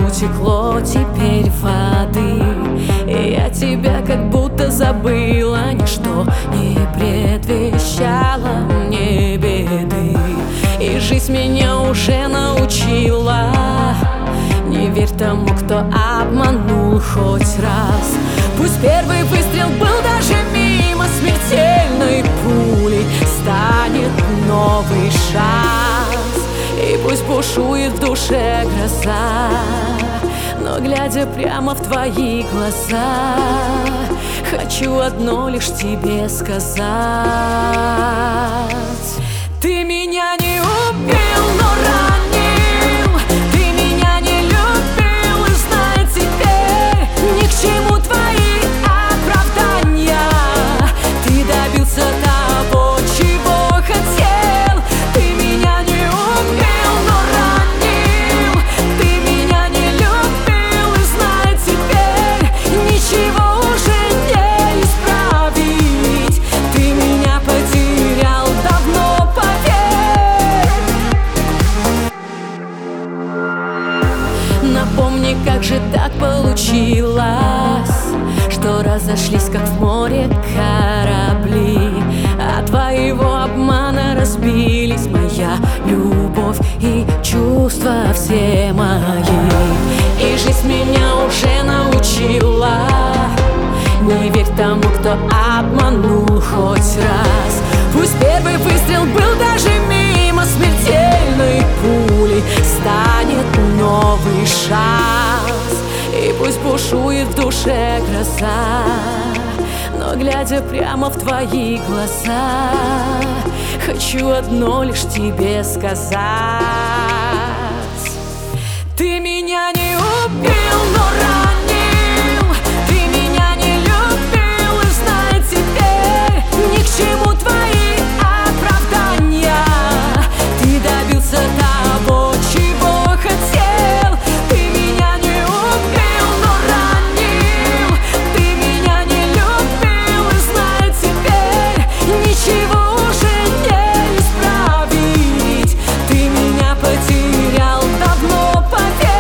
утекло теперь воды, и я тебя как будто забыла. Ничто не предвещало мне беды, и жизнь меня уже научила: не верь тому, кто обманул хоть раз. Пусть первый выстрел был даже мимо, смертельной пулей станет новый шанс. И пусть бушует в душе гроза, но глядя прямо в твои глаза, хочу одно лишь тебе сказать: ты меня не убил, но ранил. Ты меня не любил, и знай теперь, ни к чему твои оправдания. Ты добился того, чего хотел. Ты меня не убил, но ранил. Ты меня не любил, и знай теперь, ничего уже не исправить. Ты меня потерял давно, поверь. Напомни, как же так получилось, что разошлись, как в море корабли. От твоего обмана разбились моя любовь и чувства все мои. И жизнь меня уже научила: не верь тому, кто обманул хоть раз. Пусть первый выстрел был даже мимо, смертельной пулей станет новый шанс. И пусть бушует в душе гроза, но глядя прямо в твои глаза, хочу одно лишь тебе сказать: ты меня не убил, но ранил. Ты меня не любил, и знай теперь, ни к чему твои оправдания. Ты добился того, чего хотел. Ты меня не убил, но ранил. Ты меня не любил, и знай теперь, ничего уже не исправить. Ты меня потерял давно, поверь.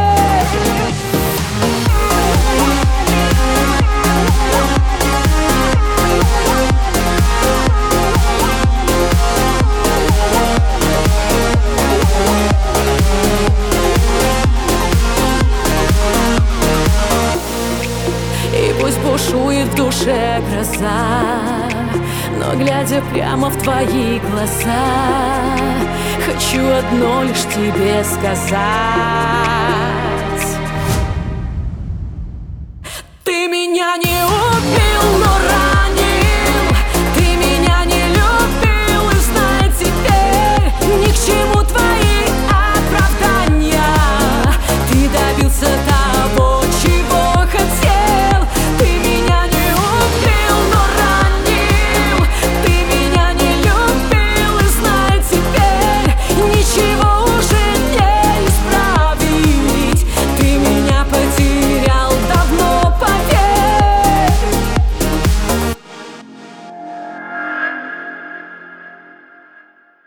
И пусть бушует в душе гроза, но глядя прямо в твои глаза, хочу одно лишь тебе сказать: ты меня не убил, но